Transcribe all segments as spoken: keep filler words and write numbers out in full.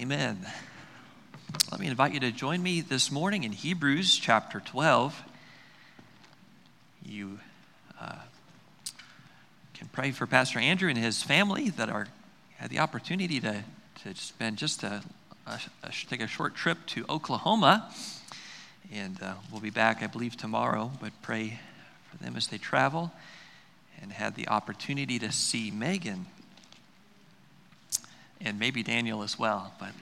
Amen. Let me invite you to join me this morning in Hebrews chapter twelve. You uh, can pray for Pastor Andrew and his family that are had the opportunity to, to spend just a, a, a take a short trip to Oklahoma. And uh, we'll be back, I believe, tomorrow, but pray for them as they travel. And had the opportunity to see Megan and maybe Daniel as well. But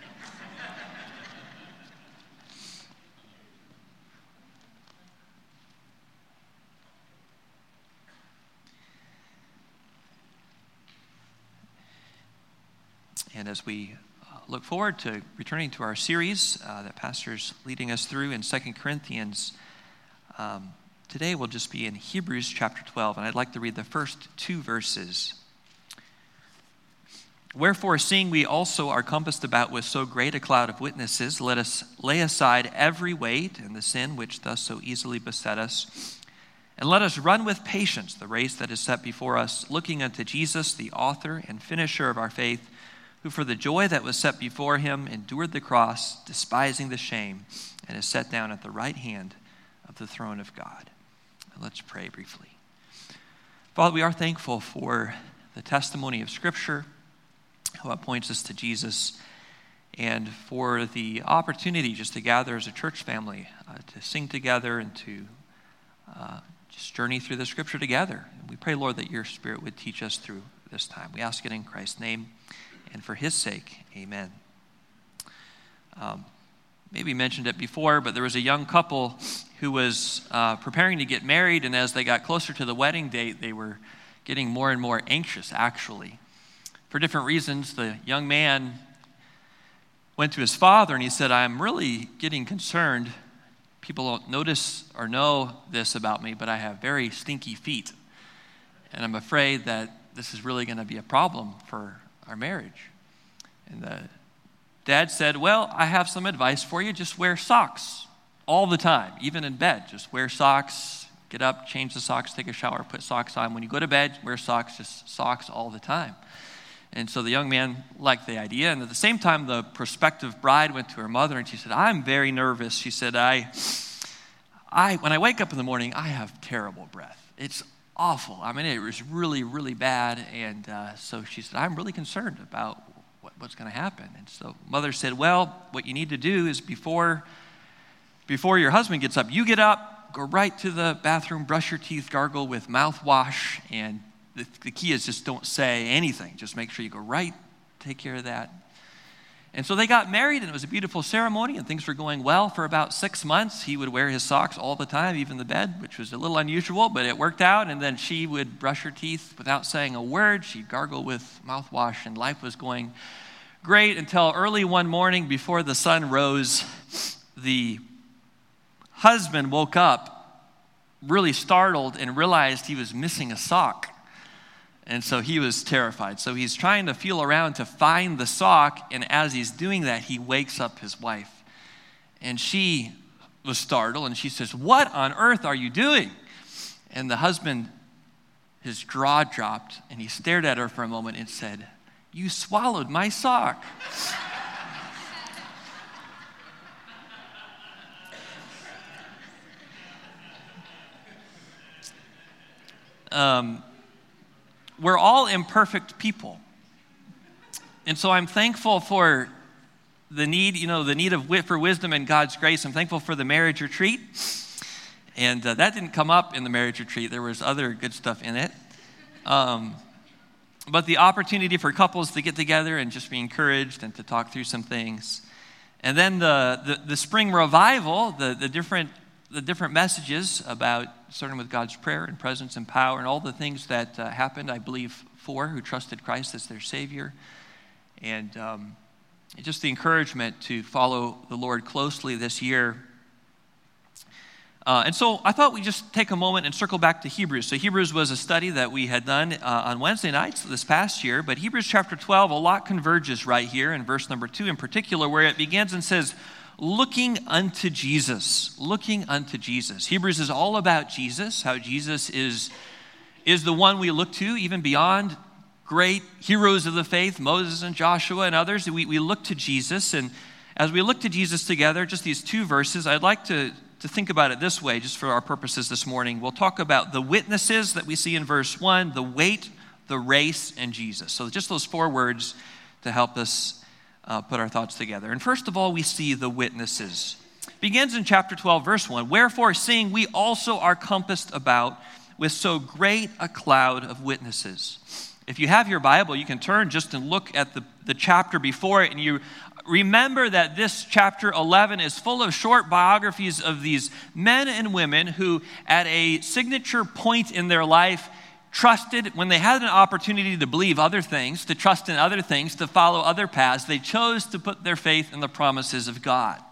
and as we uh, look forward to returning to our series uh, that Pastor's leading us through in Second Corinthians, um, today we'll just be in Hebrews chapter twelve, and I'd like to read the first two verses. Wherefore, seeing we also are compassed about with so great a cloud of witnesses, let us lay aside every weight and the sin which does so easily beset us, and let us run with patience the race that is set before us, looking unto Jesus, the author and finisher of our faith, who for the joy that was set before him endured the cross, despising the shame, and is set down at the right hand of the throne of God. Let's pray briefly. Father, we are thankful for the testimony of Scripture, how it points us to Jesus, and for the opportunity just to gather as a church family, uh, to sing together and to uh, just journey through the Scripture together. And we pray, Lord, that your Spirit would teach us through this time. We ask it in Christ's name, and for his sake, amen. Um, maybe mentioned it before, but there was a young couple who was uh, preparing to get married, and as they got closer to the wedding date, they were getting more and more anxious, actually. For different reasons, the young man went to his father, and he said, I'm really getting concerned. People don't notice or know this about me, but I have very stinky feet, and I'm afraid that this is really going to be a problem for our marriage. And the dad said, well, I have some advice for you. Just wear socks all the time, even in bed. Just wear socks, get up, change the socks, take a shower, put socks on. When you go to bed, wear socks, just socks all the time. And so the young man liked the idea. And at the same time, the prospective bride went to her mother and she said, I'm very nervous. She said, I, I, when I wake up in the morning, I have terrible breath. It's awful. I mean, it was really, really bad. And uh, so she said, I'm really concerned about what, what's going to happen. And so mother said, well, what you need to do is before, before your husband gets up, you get up, go right to the bathroom, brush your teeth, gargle with mouthwash, and the, the key is just don't say anything. Just make sure you go right, take care of that. And so they got married, and it was a beautiful ceremony, and things were going well for about six months. He would wear his socks all the time, even in the bed, which was a little unusual, but it worked out. And then she would brush her teeth without saying a word. She'd gargle with mouthwash, and life was going great until early one morning before the sun rose. The husband woke up really startled and realized he was missing a sock. And so he was terrified. So he's trying to feel around to find the sock, and as he's doing that, he wakes up his wife. And she was startled, and she says, what on earth are you doing? And the husband, his jaw dropped, and he stared at her for a moment and said, you swallowed my sock. um... We're all imperfect people. And so I'm thankful for the need, you know, the need of wit for wisdom and God's grace. I'm thankful for the marriage retreat. And uh, that didn't come up in the marriage retreat. There was other good stuff in it. Um, but the opportunity for couples to get together and just be encouraged and to talk through some things. And then the the, the spring revival, the, the different the different messages about starting with God's prayer and presence and power and all the things that uh, happened, I believe, for who trusted Christ as their Savior. And um, just the encouragement to follow the Lord closely this year. Uh, and so I thought we'd just take a moment and circle back to Hebrews. So Hebrews was a study that we had done uh, on Wednesday nights this past year. But Hebrews chapter twelve, a lot converges right here in verse number two in particular, where it begins and says, looking unto Jesus, looking unto Jesus. Hebrews is all about Jesus, how Jesus is, is the one we look to, even beyond great heroes of the faith, Moses and Joshua and others. We, we look to Jesus, and as we look to Jesus together, just these two verses, I'd like to, to think about it this way, just for our purposes this morning. We'll talk about the witnesses that we see in verse one, the weight, the race, and Jesus. So just those four words to help us uh, put our thoughts together. And first of all, we see the witnesses. It begins in chapter twelve, verse one. Wherefore, seeing we also are compassed about with so great a cloud of witnesses. If you have your Bible, you can turn just and look at the, the chapter before it, and you remember that this chapter eleven is full of short biographies of these men and women who, at a signature point in their life, trusted, when they had an opportunity to believe other things, to trust in other things, to follow other paths, they chose to put their faith in the promises of God.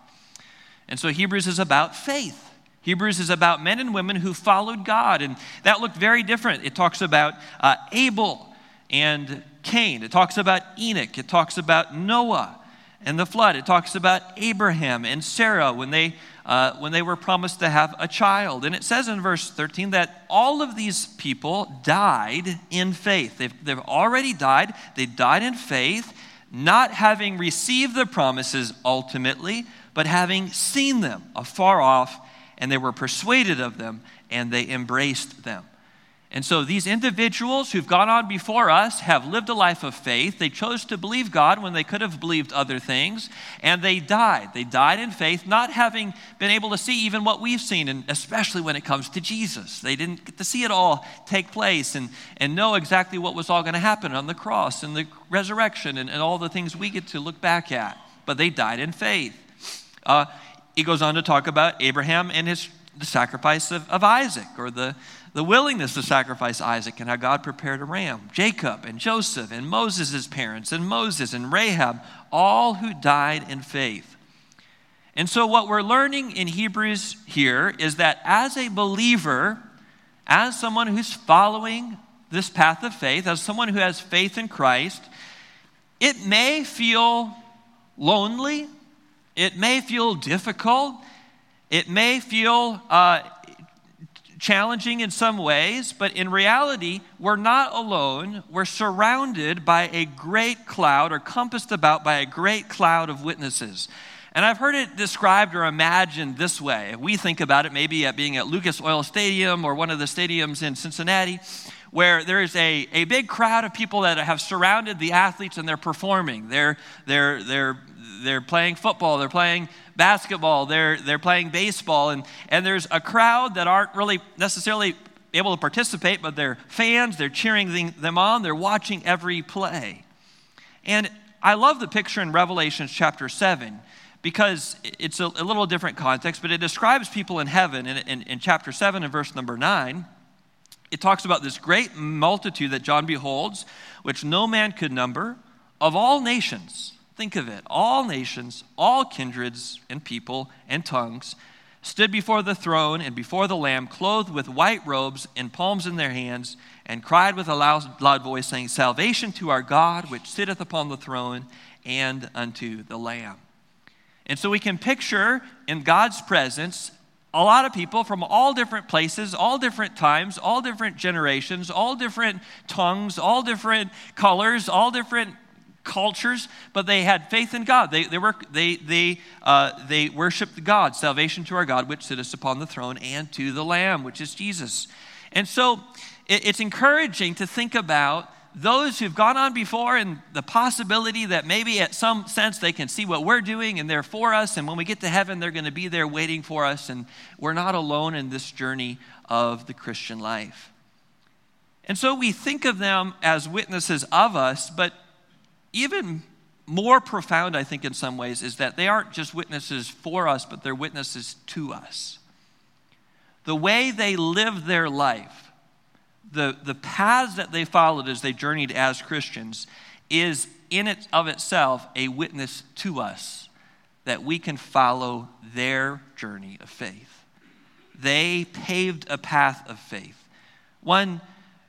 And so Hebrews is about faith. Hebrews is about men and women who followed God, and that looked very different. It talks about uh, Abel and Cain. It talks about Enoch. It talks about Noah and the flood. It talks about Abraham and Sarah when they uh, when they were promised to have a child. And it says in verse thirteen that all of these people died in faith. They've, they've already died. They died in faith, not having received the promises ultimately, but having seen them afar off, and they were persuaded of them, and they embraced them. And so these individuals who've gone on before us have lived a life of faith. They chose to believe God when they could have believed other things, and they died. They died in faith, not having been able to see even what we've seen, and especially when it comes to Jesus. They didn't get to see it all take place and, and know exactly what was all going to happen on the cross and the resurrection and, and all the things we get to look back at. But they died in faith. Uh, he goes on to talk about Abraham and his the sacrifice of, of Isaac, or the The willingness to sacrifice Isaac, and how God prepared a ram. Jacob and Joseph and Moses' parents and Moses and Rahab, all who died in faith. And so what we're learning in Hebrews here is that as a believer, as someone who's following this path of faith, as someone who has faith in Christ, it may feel lonely. It may feel difficult. It may feel uh, challenging in some ways, but in reality, we're not alone. We're surrounded by a great cloud, or compassed about by a great cloud of witnesses. And I've heard it described or imagined this way. We think about it maybe at being at Lucas Oil Stadium or one of the stadiums in Cincinnati, where there is a, a big crowd of people that have surrounded the athletes, and they're performing. They're they're they're they're playing football, they're playing basketball, they're they're playing baseball, and, and there's a crowd that aren't really necessarily able to participate, but they're fans, they're cheering them on, they're watching every play. And I love the picture in Revelation chapter seven, because it's a, a little different context, but it describes people in heaven. In, in, in chapter seven and verse number nine, it talks about this great multitude that John beholds, which no man could number, of all nations. Think of it. All nations, all kindreds and people and tongues stood before the throne and before the Lamb, clothed with white robes and palms in their hands, and cried with a loud, loud voice, saying, Salvation to our God, which sitteth upon the throne, and unto the Lamb. And so we can picture in God's presence a lot of people from all different places, all different times, all different generations, all different tongues, all different colors, all different cultures, but they had faith in God. They they were they they uh, they worshiped God. Salvation to our God, which sitteth upon the throne, and to the Lamb, which is Jesus. And so it, it's encouraging to think about those who've gone on before, and the possibility that maybe at some sense they can see what we're doing and they're for us, and when we get to heaven they're going to be there waiting for us, and we're not alone in this journey of the Christian life. And so we think of them as witnesses of us, but even more profound, I think, in some ways, is that they aren't just witnesses for us, but they're witnesses to us. The way they lived their life, the, the paths that they followed as they journeyed as Christians, is in it of itself a witness to us that we can follow their journey of faith. They paved a path of faith. One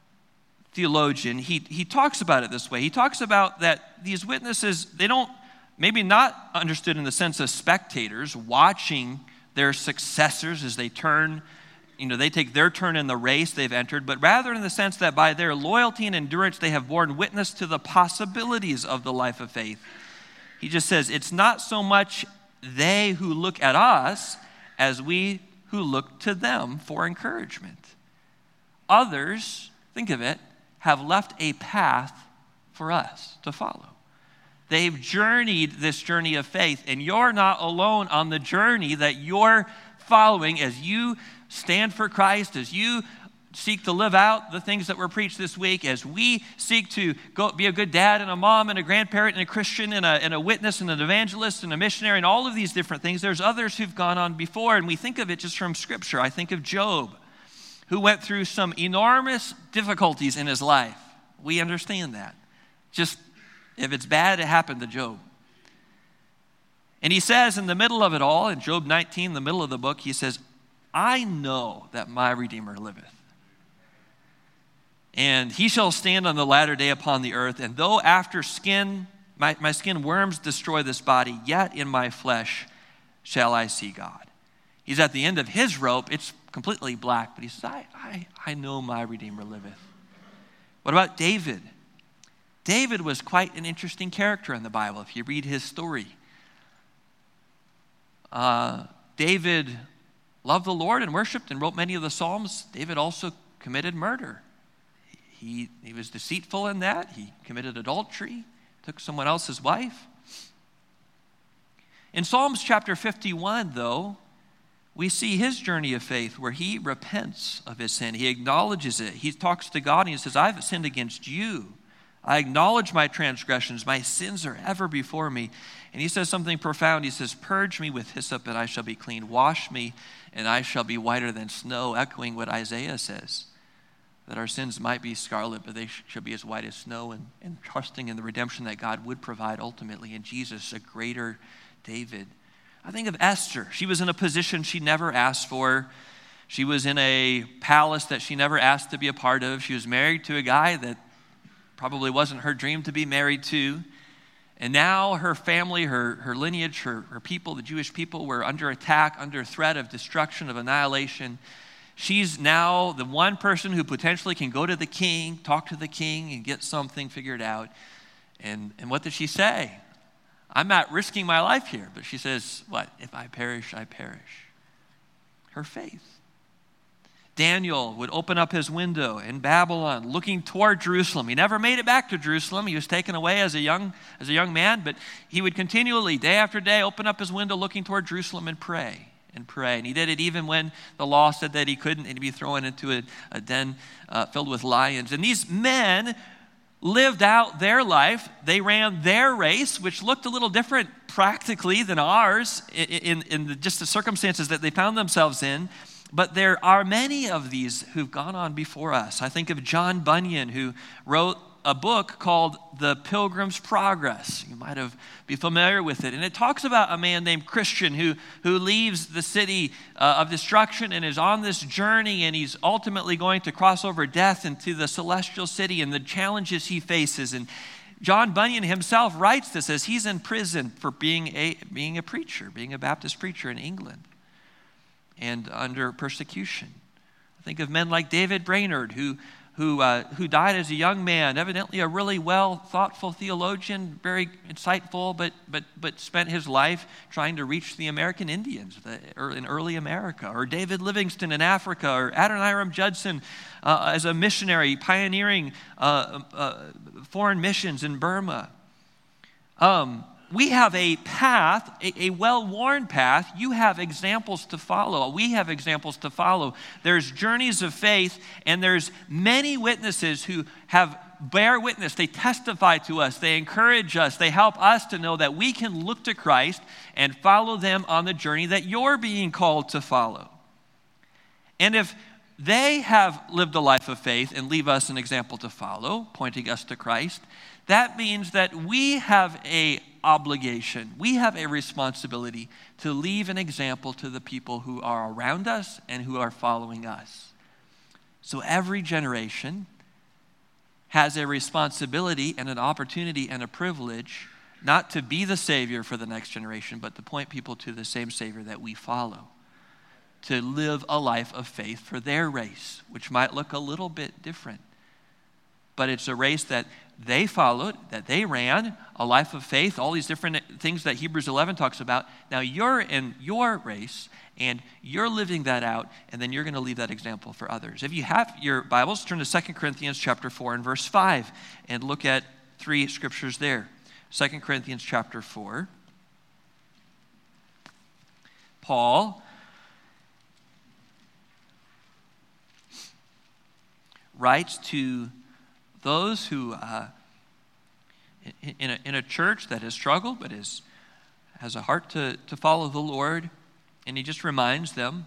theologian, he, he talks about it this way. He talks about that these witnesses, they don't, maybe not understood in the sense of spectators watching their successors as they turn you know, they take their turn in the race they've entered, but rather in the sense that by their loyalty and endurance, they have borne witness to the possibilities of the life of faith. He just says, it's not so much they who look at us as we who look to them for encouragement. Others, think of it, have left a path for us to follow. They've journeyed this journey of faith, and you're not alone on the journey that you're following as you stand for Christ, as you seek to live out the things that were preached this week, as we seek to go be a good dad and a mom and a grandparent and a Christian and a, and a witness and an evangelist and a missionary and all of these different things. There's others who've gone on before, and we think of it just from Scripture. I think of Job, who went through some enormous difficulties in his life. We understand that. Just, if it's bad, it happened to Job. And he says in the middle of it all, in Job nineteen, the middle of the book, he says, I know that my Redeemer liveth. And he shall stand on the latter day upon the earth. And though after skin, my, my skin worms destroy this body, yet in my flesh shall I see God. He's at the end of his rope. It's completely black, but he says, I, I, I know my Redeemer liveth. What about David? David was quite an interesting character in the Bible if you read his story. Uh, David loved the Lord and worshiped and wrote many of the Psalms. David also committed murder. He, he was deceitful in that. He committed adultery, took someone else's wife. In Psalms chapter fifty-one, though, we see his journey of faith where he repents of his sin. He acknowledges it. He talks to God and he says, I've sinned against you. I acknowledge my transgressions. My sins are ever before me. And he says something profound. He says, purge me with hyssop and I shall be clean. Wash me and I shall be whiter than snow, echoing what Isaiah says, that our sins might be scarlet, but they should be as white as snow, and, and trusting in the redemption that God would provide ultimately in Jesus, a greater David. I think of Esther. She was in a position she never asked for. She was in a palace that she never asked to be a part of. She was married to a guy that probably wasn't her dream to be married to. And now her family, her, her lineage, her, her people, the Jewish people, were under attack, under threat of destruction, of annihilation. She's now the one person who potentially can go to the king, talk to the king, and get something figured out. And, and what does she say? I'm not risking my life here. But she says, what? If I perish, I perish. Her faith. Daniel would open up his window in Babylon, looking toward Jerusalem. He never made it back to Jerusalem. He was taken away as a young, as a young man, but he would continually, day after day, open up his window looking toward Jerusalem and pray and pray. And he did it even when the law said that he couldn't, and he'd be thrown into a, a den uh, filled with lions. And these men lived out their life. They ran their race, which looked a little different practically than ours in, in, in the, just the circumstances that they found themselves in. But there are many of these who've gone on before us. I think of John Bunyan, who wrote a book called The Pilgrim's Progress. You might have be familiar with it. And it talks about a man named Christian who, who leaves the city uh, of destruction and is on this journey, and he's ultimately going to cross over death into the celestial city and the challenges he faces. And John Bunyan himself writes this as he's in prison for being a, being a preacher, being a Baptist preacher in England, and under persecution. I think of men like David Brainerd, who who uh, who died as a young man, evidently a really well thoughtful theologian, very insightful, but but but spent his life trying to reach the American Indians in early America. Or David Livingstone in Africa, or Adoniram Judson uh, as a missionary pioneering uh, uh, foreign missions in Burma. Um, We have a path, a, a well-worn path. You have examples to follow. We have examples to follow. There's journeys of faith, and there's many witnesses who have bear witness. They testify to us. They encourage us. They help us to know that we can look to Christ and follow them on the journey that you're being called to follow. And if they have lived a life of faith and leave us an example to follow, pointing us to Christ, that means that we have a obligation. We have a responsibility to leave an example to the people who are around us and who are following us. So every generation has a responsibility and an opportunity and a privilege not to be the Savior for the next generation, but to point people to the same Savior that we follow. to live a life of faith for their race, which might look a little bit different. But it's a race that they followed, that they ran, a life of faith, all these different things that Hebrews eleven talks about. Now you're in your race, and you're living that out, and then you're going to leave that example for others. If you have your Bibles, turn to Second Corinthians chapter four and verse five, and look at three scriptures there. Second Corinthians chapter four. Paul writes to those who, uh, in, a, in a church that has struggled but is, has a heart to, to follow the Lord, and he just reminds them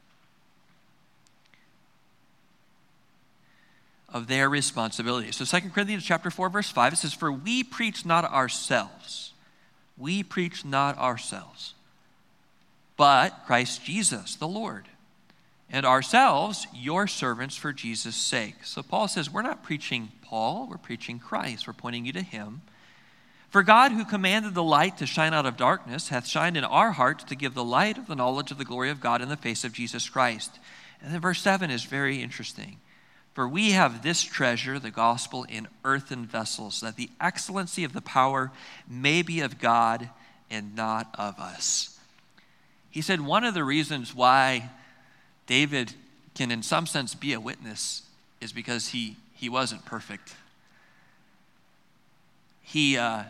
of their responsibility. So Second Corinthians chapter four, verse five, it says, "For we preach not ourselves, we preach not ourselves, but Christ Jesus, the Lord, and ourselves, your servants for Jesus' sake." So Paul says, we're not preaching Paul, we're preaching Christ. We're pointing you to him. "For God, who commanded the light to shine out of darkness, hath shined in our hearts to give the light of the knowledge of the glory of God in the face of Jesus Christ." And then verse seven is very interesting. "For we have this treasure, the gospel, in earthen vessels, that the excellency of the power may be of God and not of us." He said one of the reasons why David can in some sense be a witness is because he, he wasn't perfect. He, uh,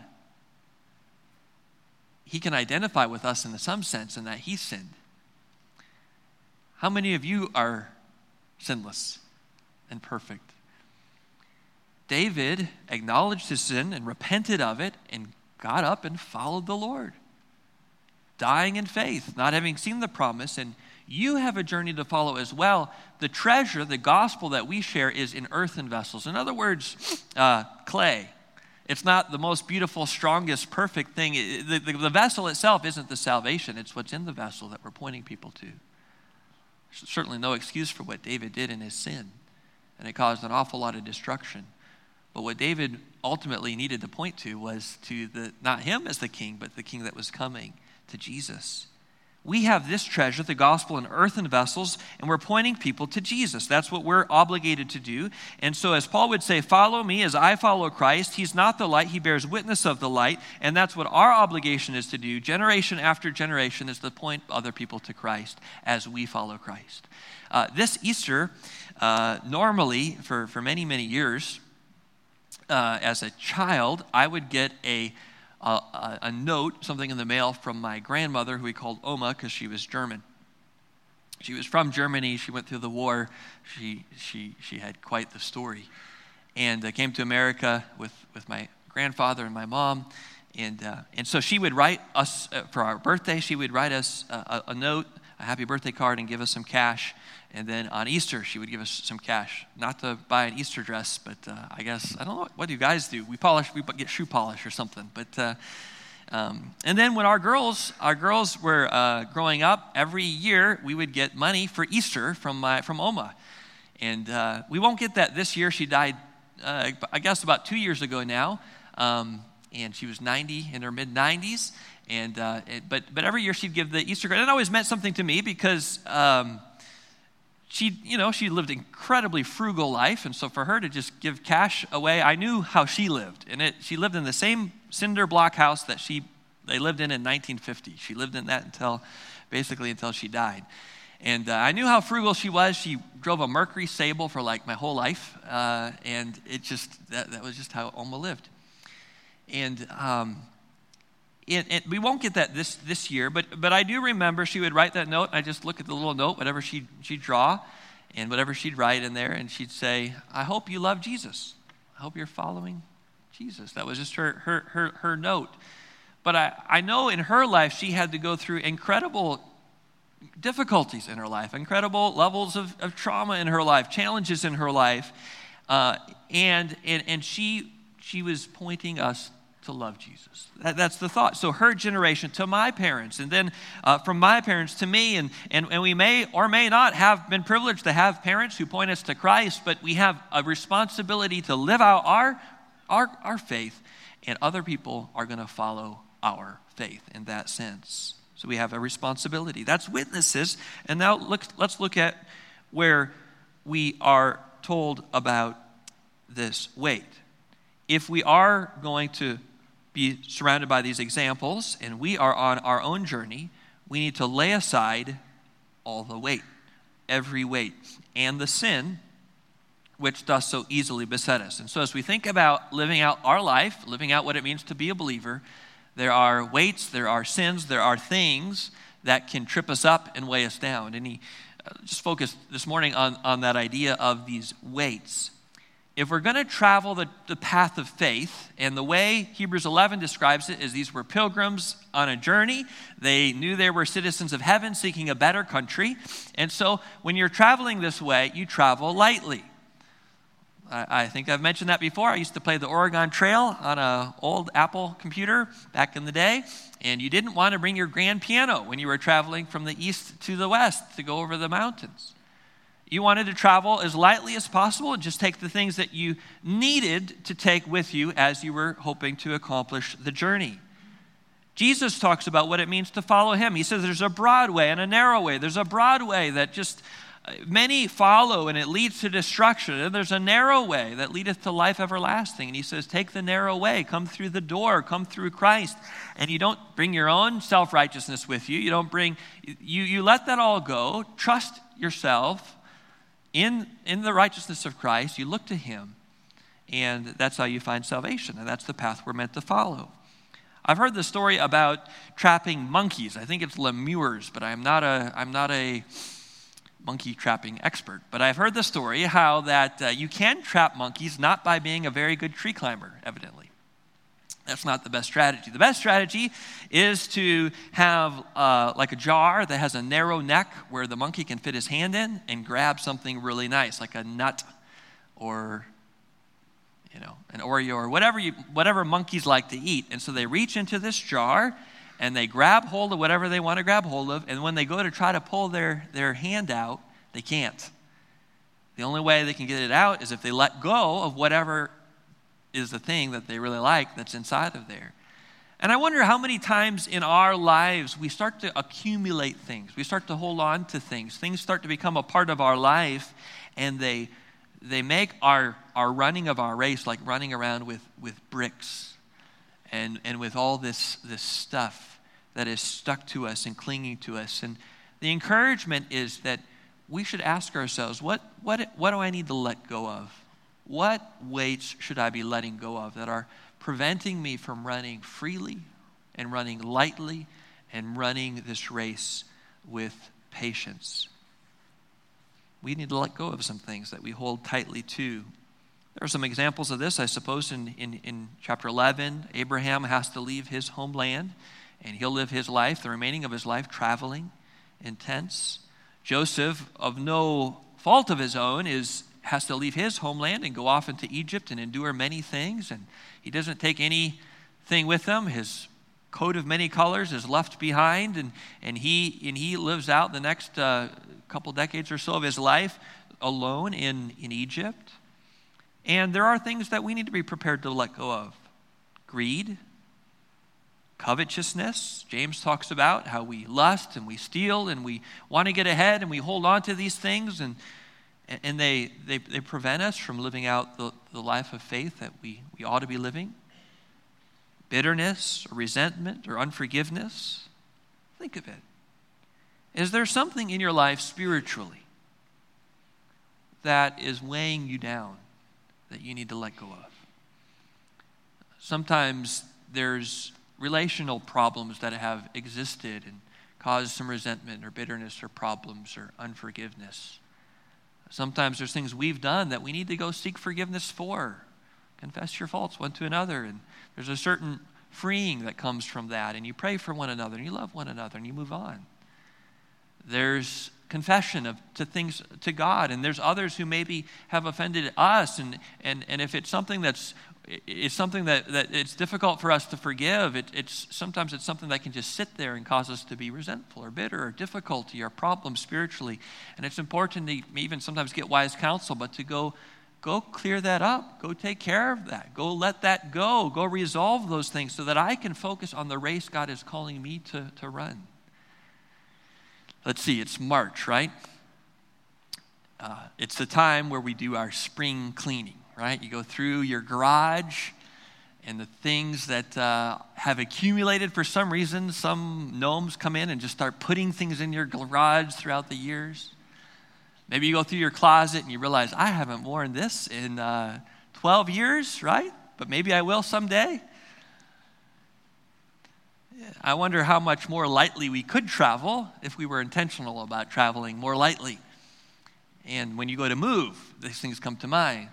he can identify with us in some sense in that he sinned. How many of you are sinless and perfect? David acknowledged his sin and repented of it and got up and followed the Lord, dying in faith, not having seen the promise. And you have a journey to follow as well. The treasure, the gospel that we share, is in earthen vessels. In other words, uh, clay. It's not the most beautiful, strongest, perfect thing. The, the, the vessel itself isn't the salvation. It's what's in the vessel that we're pointing people to. There's certainly no excuse for what David did in his sin, and it caused an awful lot of destruction. But what David ultimately needed to point to was to the not him as the king, but the king that was coming, to Jesus. We have this treasure, the gospel, in earthen vessels, and we're pointing people to Jesus. That's what we're obligated to do. And so as Paul would say, follow me as I follow Christ. He's not the light, he bears witness of the light, and that's what our obligation is to do. Generation after generation is to point other people to Christ as we follow Christ. Uh, this Easter, uh, normally for, for many, many years, uh, as a child, I would get a A, a note, something in the mail from my grandmother, who we called Oma because she was German. She was from Germany. She went through the war. She she she had quite the story, and uh, came to America with, with my grandfather and my mom, and uh, and so she would write us uh, for our birthday. She would write us a, a note, a happy birthday card, and give us some cash. And then on Easter, she would give us some cash, not to buy an Easter dress, but uh, I guess, I don't know, what do you guys do? We polish, we get shoe polish or something. But uh, um, and then when our girls, our girls were uh, growing up, every year we would get money for Easter from my from Oma, and uh, we won't get that this year. She died, uh, I guess, about two years ago now, um, and she was ninety, in her mid nineties. And uh, it, but but every year she'd give the Easter card, and it always meant something to me because. Um, She, you know, she lived an incredibly frugal life, and so for her to just give cash away, I knew how she lived. And it, she lived in the same cinder block house that she they lived in in nineteen fifty. She lived in that until, basically until she died. And uh, I knew how frugal she was. She drove a Mercury Sable for like my whole life, uh, and it just that, that was just how Oma lived. And um, It, it, we won't get that this this year, but but I do remember she would write that note. I just look at the little note, whatever she'd, she'd draw, and whatever she'd write in there, and she'd say, "I hope you love Jesus. I hope you're following Jesus." That was just her her her, her note. But I, I know in her life she had to go through incredible difficulties in her life, incredible levels of, of trauma in her life, challenges in her life, uh, and and and she she was pointing us to love Jesus. That, that's the thought. So her generation to my parents, and then uh, from my parents to me, and, and, and we may or may not have been privileged to have parents who point us to Christ, but we have a responsibility to live out our, our, our faith, and other people are going to follow our faith in that sense. So we have a responsibility. That's witnesses. And now look, let's look at where we are told about this weight. If we are going to be surrounded by these examples and we are on our own journey, we need to lay aside all the weight, every weight, and the sin which does so easily beset us. And so as we think about living out our life, living out what it means to be a believer, there are weights, there are sins, there are things that can trip us up and weigh us down. And he uh, just focused this morning on, on that idea of these weights. If we're going to travel the, the path of faith, and the way Hebrews eleven describes it is these were pilgrims on a journey. They knew they were citizens of heaven seeking a better country. And so when you're traveling this way, you travel lightly. I think I've mentioned that before. I used to play the Oregon Trail on an old Apple computer back in the day, and you didn't want to bring your grand piano when you were traveling from the east to the west to go over the mountains. You wanted to travel as lightly as possible and just take the things that you needed to take with you as you were hoping to accomplish the journey. Jesus talks about what it means to follow him. He says there's a broad way and a narrow way. There's a broad way that just many follow, and it leads to destruction. And there's a narrow way that leadeth to life everlasting. And he says, take the narrow way. Come through the door. Come through Christ. And you don't bring your own self-righteousness with you. You don't bring, you, you let that all go. Trust yourself in, in the righteousness of Christ. You look to him. And that's how you find salvation. And that's the path we're meant to follow. I've heard the story about trapping monkeys. I think it's lemurs, but I'm not a, I'm not a monkey trapping expert, but I've heard the story how that uh, you can trap monkeys not by being a very good tree climber, evidently. That's not the best strategy. The best strategy is to have uh, like a jar that has a narrow neck where the monkey can fit his hand in and grab something really nice, like a nut or, you know, an Oreo or whatever you, whatever monkeys like to eat. And so they reach into this jar and they grab hold of whatever they want to grab hold of, and when they go to try to pull their, their hand out, they can't. The only way they can get it out is if they let go of whatever is the thing that they really like that's inside of there. And I wonder how many times in our lives we start to accumulate things. We start to hold on to things. Things start to become a part of our life, and they they make our, our running of our race like running around with, with bricks. And, and with all this, this stuff that is stuck to us and clinging to us. And the encouragement is that we should ask ourselves, what, what, what do I need to let go of? What weights should I be letting go of that are preventing me from running freely and running lightly and running this race with patience? We need to let go of some things that we hold tightly to. There are some examples of this, I suppose, in, in, in chapter eleven. Abraham has to leave his homeland, and he'll live his life, the remaining of his life, traveling in tents. Joseph, of no fault of his own, is has to leave his homeland and go off into Egypt and endure many things, and he doesn't take anything with him. His coat of many colors is left behind, and, and, he, and he lives out the next uh, couple decades or so of his life alone in, in Egypt. And there are things that we need to be prepared to let go of. Greed, covetousness. James talks about how we lust and we steal and we want to get ahead and we hold on to these things, and and they they, they prevent us from living out the, the life of faith that we, we ought to be living. Bitterness or resentment or unforgiveness. Think of it. Is there something in your life spiritually that is weighing you down that you need to let go of? Sometimes there's relational problems that have existed and caused some resentment or bitterness or problems or unforgiveness. Sometimes there's things we've done that we need to go seek forgiveness for. Confess your faults one to another, and there's a certain freeing that comes from that, and you pray for one another, and you love one another, and you move on. There's confession of to things to God, and there's others who maybe have offended us, and and and if it's something that's it's something that, that it's difficult for us to forgive, it, it's sometimes it's something that can just sit there and cause us to be resentful or bitter or difficulty or problem spiritually. And it's important to even sometimes get wise counsel, but to go go clear that up, go take care of that, go let that go, go resolve those things so that I can focus on the race God is calling me to, to run. let's see, it's March, right? Uh, it's the time where we do our spring cleaning, right? You go through your garage and the things that uh, have accumulated for some reason. Some gnomes come in and just start putting things in your garage throughout the years. Maybe you go through your closet and you realize, I haven't worn this in uh, twelve years, right? But maybe I will someday. I wonder how much more lightly we could travel if we were intentional about traveling more lightly. And when you go to move, these things come to mind.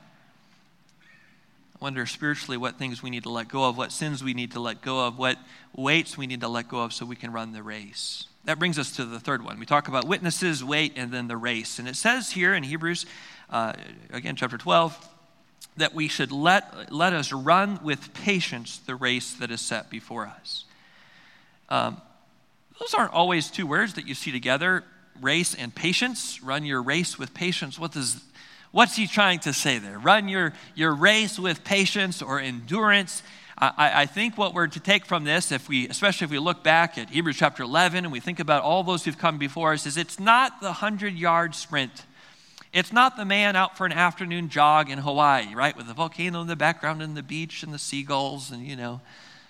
I wonder spiritually what things we need to let go of, what sins we need to let go of, what weights we need to let go of so we can run the race. That brings us to the third one. We talk about witnesses, weight, and then the race. And it says here in Hebrews, uh, again, chapter twelve, that we should let, let us run with patience the race that is set before us. Um, those aren't always two words that you see together, race and patience. Run your race with patience. What does, what's he trying to say there? Run your, your race with patience or endurance. I, I think what we're to take from this, if we, especially if we look back at Hebrews chapter eleven and we think about all those who've come before us, is it's not the hundred-yard sprint. It's not the man out for an afternoon jog in Hawaii, right, with the volcano in the background and the beach and the seagulls and, you know.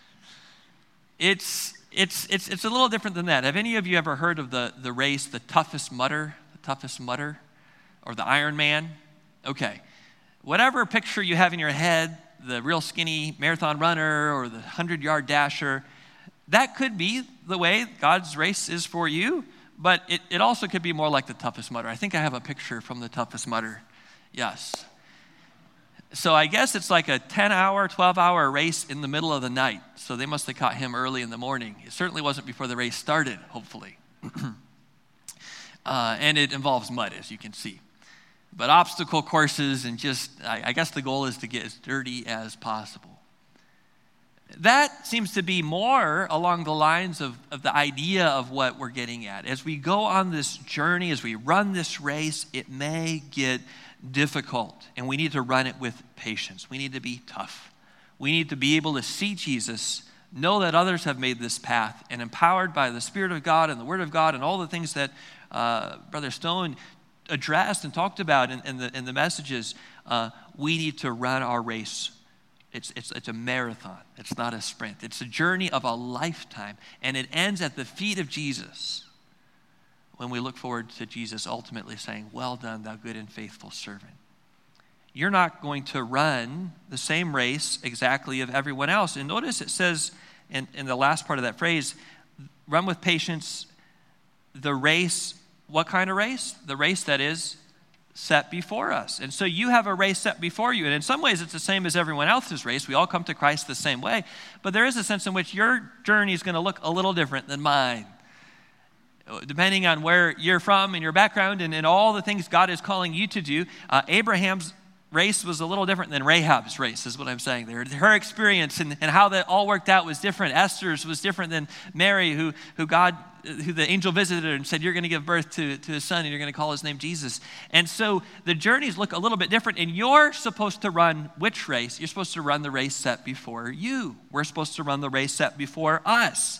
It's it's it's it's a little different than that. Have any of you ever heard of the, the race, the toughest mudder, the toughest mudder, or the Iron Man? Okay. Whatever picture you have in your head, the real skinny marathon runner or the hundred-yard dasher, that could be the way God's race is for you, but it, it also could be more like the toughest mudder. I think I have a picture from the toughest mudder. Yes. So I guess it's like a ten-hour, twelve-hour race in the middle of the night. So they must have caught him early in the morning. It certainly wasn't before the race started, hopefully. uh, and it involves mud, as you can see. But obstacle courses and just, I, I guess the goal is to get as dirty as possible. That seems to be more along the lines of, of the idea of what we're getting at. As we go on this journey, as we run this race, it may get difficult, and we need to run it with patience. We need to be tough. We need to be able to see Jesus, know that others have made this path, and empowered by the Spirit of God and the Word of God and all the things that uh, Brother Stone addressed and talked about in, in, the, in the messages, uh, we need to run our race. It's, it's, it's a marathon. It's not a sprint. It's a journey of a lifetime, and it ends at the feet of Jesus when we look forward to Jesus ultimately saying, well done, thou good and faithful servant. You're not going to run the same race exactly of everyone else. And notice it says in, in the last part of that phrase, run with patience the race. What kind of race? The race that is set before us. And so you have a race set before you. And in some ways, it's the same as everyone else's race. We all come to Christ the same way. But there is a sense in which your journey is going to look a little different than mine, depending on where you're from and your background and, and all the things God is calling you to do. Uh, Abraham's race was a little different than Rahab's race, is what I'm saying there. Her experience and, and how that all worked out was different. Esther's was different than Mary, who, who God, who the angel visited her and said, you're going to give birth to, to a son and you're going to call his name Jesus. And so the journeys look a little bit different, and you're supposed to run which race? You're supposed to run the race set before you. We're supposed to run the race set before us,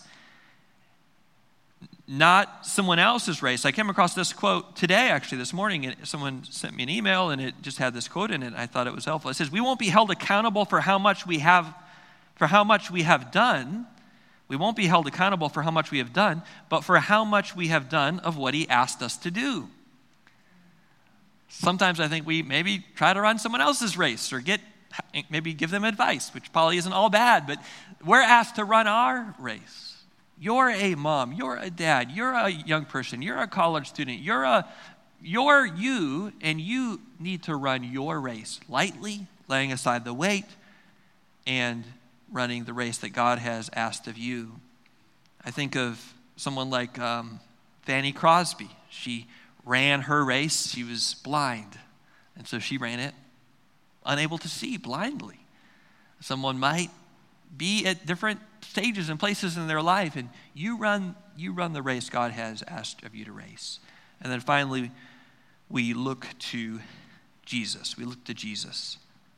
not someone else's race. I came across this quote today, actually, this morning, and someone sent me an email, and it just had this quote in it. I thought it was helpful. It says, we won't be held accountable for how much we have, for how much we have done. We won't be held accountable for how much we have done, but for how much we have done of what he asked us to do. Sometimes I think we maybe try to run someone else's race or get, maybe give them advice, which probably isn't all bad, but we're asked to run our race. You're a mom, you're a dad, you're a young person, you're a college student, you're a, you're you, and you need to run your race lightly, laying aside the weight, and running the race that God has asked of you. I think of someone like um, Fanny Crosby. She ran her race, she was blind, and so she ran it unable to see, blindly. Someone might be at different stages and places in their life, and you run you run the race God has asked of you to race. And then finally, we look to Jesus. We look to Jesus.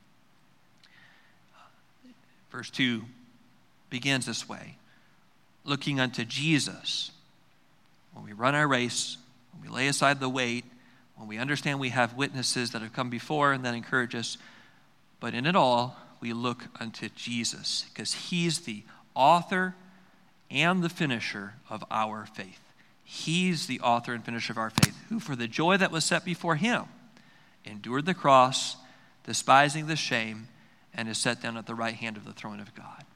Verse two begins this way. Looking unto Jesus, when we run our race, when we lay aside the weight, when we understand we have witnesses that have come before and that encourage us, but in it all, we look unto Jesus, because he's the author and the finisher of our faith. He's the author and finisher of our faith, who for the joy that was set before him endured the cross, despising the shame, and is set down at the right hand of the throne of God.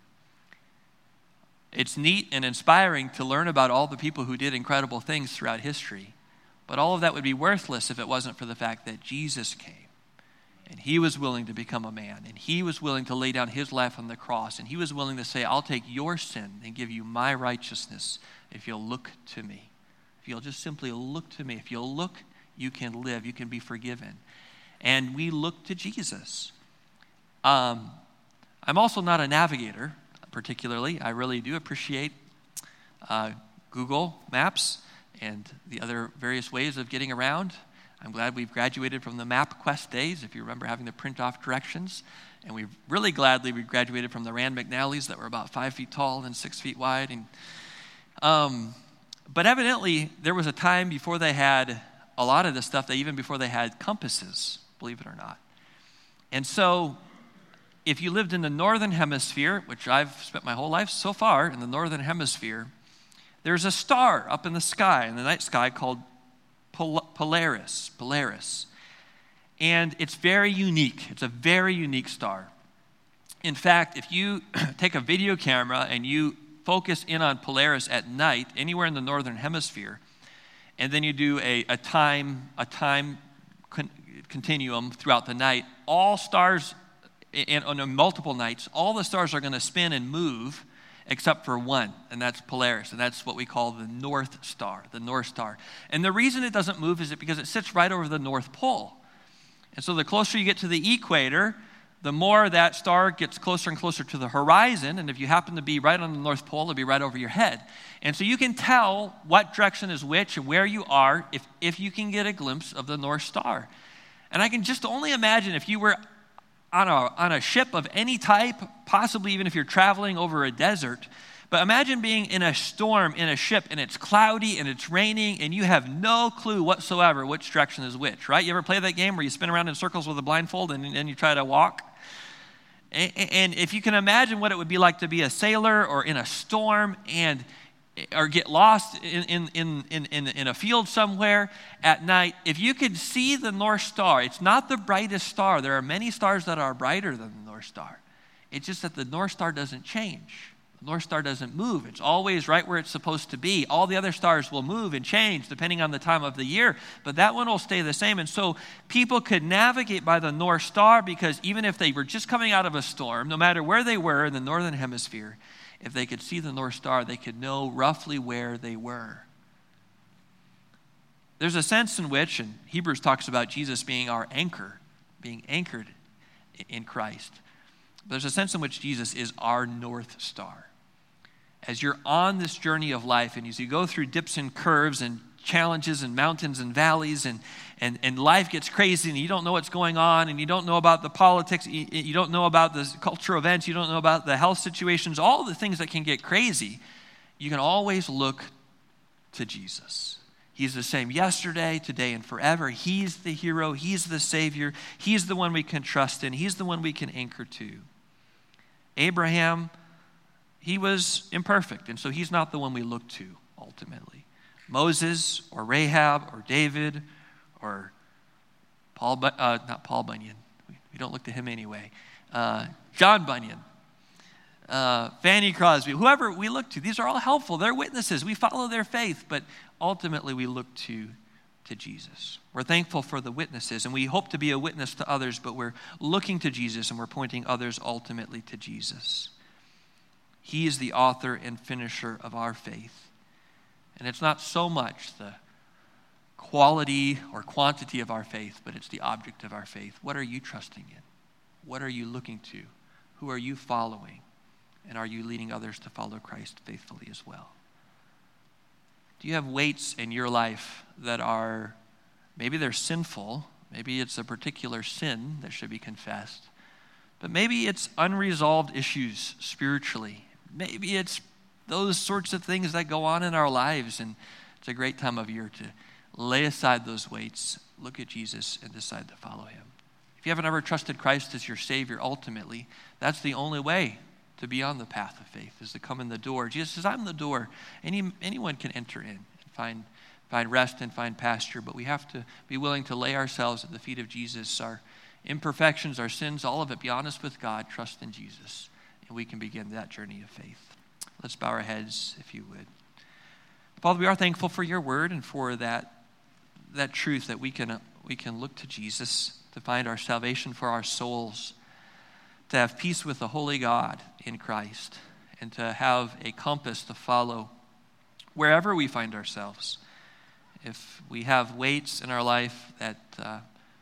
It's neat and inspiring to learn about all the people who did incredible things throughout history, but all of that would be worthless if it wasn't for the fact that Jesus came, and he was willing to become a man, and he was willing to lay down his life on the cross, and he was willing to say, I'll take your sin and give you my righteousness if you'll look to me. If you'll just simply look to me. If you'll look, you can live. You can be forgiven. And we look to Jesus. Um, I'm also not a navigator, particularly. I really do appreciate uh, Google Maps and the other various ways of getting around. I'm glad we've graduated from the MapQuest days, if you remember having to print off directions. And we're really gladly we graduated from the Rand McNally's that were about five feet tall and six feet wide. And um, But evidently, there was a time before they had a lot of this stuff, that even before they had compasses, believe it or not. And so, if you lived in the northern hemisphere, which I've spent my whole life so far in the northern hemisphere, there's a star up in the sky, in the night sky, called Pol- Polaris. Polaris. And it's very unique. It's a very unique star. In fact, if you take a video camera and you focus in on Polaris at night, anywhere in the northern hemisphere, and then you do a, a time, a time con- continuum throughout the night, all stars, and on multiple nights, all the stars are going to spin and move except for one, and that's Polaris, and that's what we call the North Star, the North Star. And the reason it doesn't move is because it sits right over the North Pole. And so the closer you get to the equator, the more that star gets closer and closer to the horizon, and if you happen to be right on the North Pole, it'll be right over your head. And so you can tell what direction is which and where you are if, if you can get a glimpse of the North Star. And I can just only imagine if you were on a, on a ship of any type, possibly even if you're traveling over a desert, but imagine being in a storm in a ship and it's cloudy and it's raining and you have no clue whatsoever which direction is which, right? You ever play that game where you spin around in circles with a blindfold and then you try to walk? And if you can imagine what it would be like to be a sailor or in a storm and or get lost in, in, in, in, in a field somewhere at night, if you could see the North Star, it's not the brightest star. There are many stars that are brighter than the North Star. It's just that the North Star doesn't change. The North Star doesn't move. It's always right where it's supposed to be. All the other stars will move and change depending on the time of the year, but that one will stay the same. And so people could navigate by the North Star because even if they were just coming out of a storm, no matter where they were in the northern hemisphere, if they could see the North Star, they could know roughly where they were. There's a sense in which, and Hebrews talks about Jesus being our anchor, being anchored in Christ. There's a sense in which Jesus is our North Star. As you're on this journey of life and as you go through dips and curves and challenges and mountains and valleys and, and, and life gets crazy and you don't know what's going on and you don't know about the politics, you, you don't know about the cultural events, you don't know about the health situations, all the things that can get crazy, you can always look to Jesus. He's the same yesterday, today, and forever. He's the hero. He's the Savior. He's the one we can trust in. He's the one we can anchor to. Abraham, he was imperfect, and so he's not the one we look to ultimately. Moses or Rahab or David or Paul, uh, not Paul Bunyan. We, we don't look to him anyway. Uh, John Bunyan, uh, Fanny Crosby, whoever we look to, these are all helpful. They're witnesses. We follow their faith, but ultimately we look to, to Jesus. We're thankful for the witnesses, and we hope to be a witness to others, but we're looking to Jesus and we're pointing others ultimately to Jesus. He is the author and finisher of our faith. And it's not so much the quality or quantity of our faith, but it's the object of our faith. What are you trusting in? What are you looking to? Who are you following? And are you leading others to follow Christ faithfully as well? Do you have weights in your life that are, maybe they're sinful, maybe it's a particular sin that should be confessed, but maybe it's unresolved issues spiritually. Maybe it's those sorts of things that go on in our lives, and It's a great time of year to lay aside those weights, look at Jesus, and decide to follow him. If you haven't ever trusted Christ as your Savior, ultimately, that's the only way to be on the path of faith, is to come in the door. Jesus says, I'm the door. Any, anyone can enter in and find, find rest and find pasture, but we have to be willing to lay ourselves at the feet of Jesus, our imperfections, our sins, all of it, be honest with God, trust in Jesus, and we can begin that journey of faith. Let's bow our heads, if you would. Father, we are thankful for your word and for that, that truth that we can, we can look to Jesus to find our salvation for our souls, to have peace with the holy God in Christ, and to have a compass to follow wherever we find ourselves. If we have weights in our life that uh,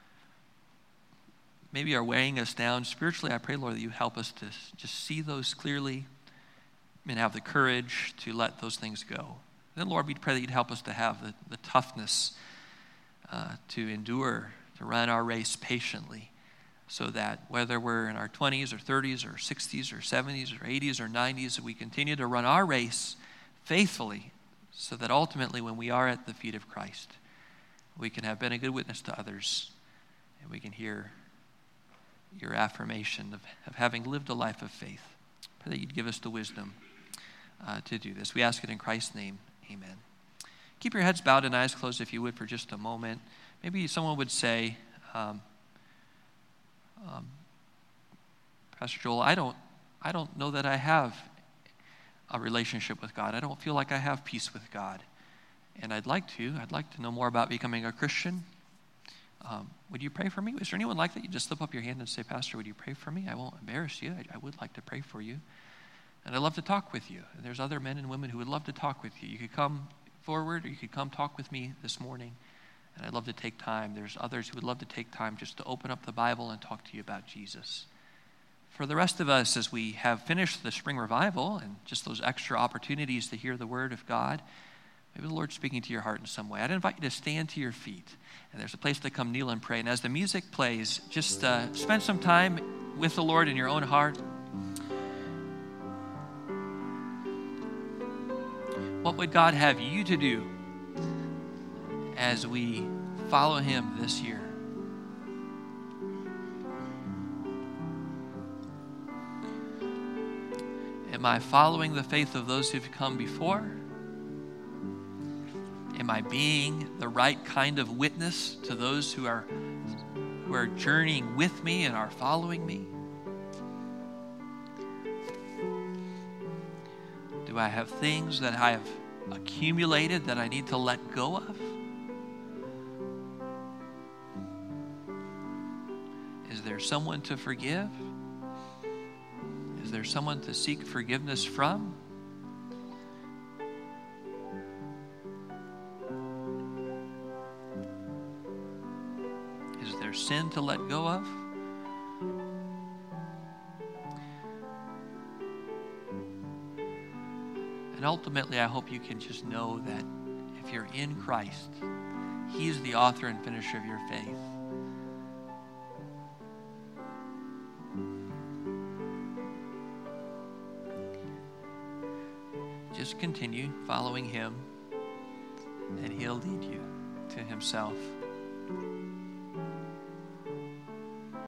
maybe are weighing us down spiritually, I pray, Lord, that you help us to just see those clearly and have the courage to let those things go. And then, Lord, we pray that you'd help us to have the, the toughness uh, to endure, to run our race patiently, so that whether we're in our twenties or thirties or sixties or seventies or eighties or nineties, that we continue to run our race faithfully, so that ultimately when we are at the feet of Christ, we can have been a good witness to others, and we can hear your affirmation of, of having lived a life of faith. Pray that you'd give us the wisdom uh, to do this. We ask it in Christ's name. Amen. Keep your heads bowed and eyes closed, if you would, for just a moment. Maybe someone would say, um, um, Pastor Joel, I don't, I don't know that I have a relationship with God. I don't feel like I have peace with God. And I'd like to. I'd like to know more about becoming a Christian. Um, would you pray for me? Is there anyone like that? You just slip up your hand and say, Pastor, would you pray for me? I won't embarrass you. I, I would like to pray for you. And I'd love to talk with you. And there's other men and women who would love to talk with you. You could come forward, or you could come talk with me this morning. And I'd love to take time. There's others who would love to take time just to open up the Bible and talk to you about Jesus. For the rest of us, as we have finished the spring revival and just those extra opportunities to hear the word of God, maybe the Lord's speaking to your heart in some way. I'd invite you to stand to your feet. And there's a place to come kneel and pray. And as the music plays, just uh, spend some time with the Lord in your own heart. What would God have you to do as we follow him this year? Am I following the faith of those who've come before? Am I being the right kind of witness to those who are, who are journeying with me and are following me? Do I have things that I have accumulated that I need to let go of? Is there someone to forgive? Is there someone to seek forgiveness from? Is there sin to let go of? And ultimately, I hope you can just know that if you're in Christ, he's the author and finisher of your faith. Just continue following him, and he'll lead you to himself.